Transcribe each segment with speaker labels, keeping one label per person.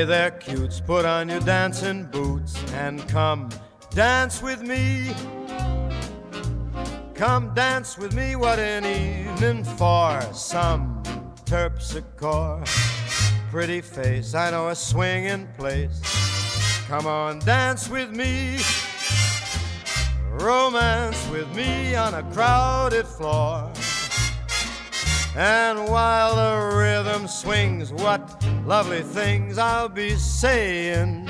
Speaker 1: Hey there, cutes, put on your dancing boots and come dance with me. Come dance with me, what an evening for some terpsichore. Pretty face, I know a swinging place. Come on, dance with me. Romance with me on a crowded floor. And while the rhythm swings, what lovely things I'll be saying.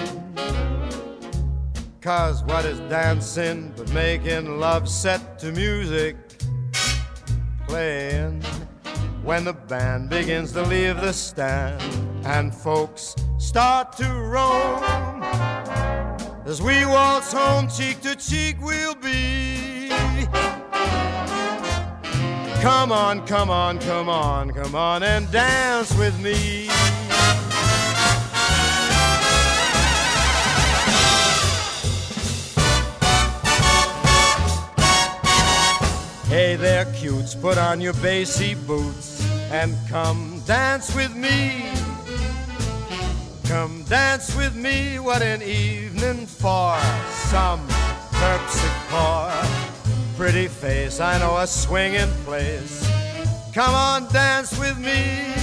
Speaker 1: 'Cause what is dancing but making love set to music playing when the band begins to leave the stand and folks start to roam. As we waltz home, cheek to cheek we'll be. Come on, come on, come on, come on and dance with me. Hey there, cutes, put on your bassy boots and come dance with me. Come dance with me, what an evening for some terpsichore. Pretty face, I know a swinging place. Come on, dance with me.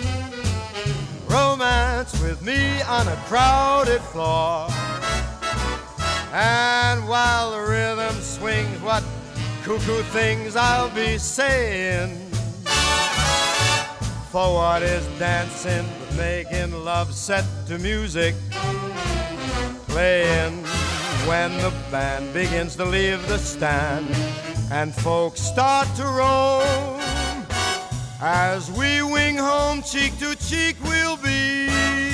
Speaker 1: Romance with me on a crowded floor. And while the rhythm swings, what cuckoo things I'll be saying. For what is dancing but making love set to music playing when the band begins to leave the stand and folks start to roam. As we wing home, cheek to cheek we'll be.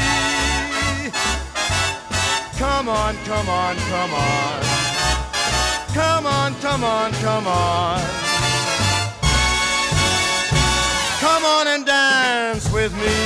Speaker 1: Come on, come on, come on. Come on, come on, come on. Come on and dance with me.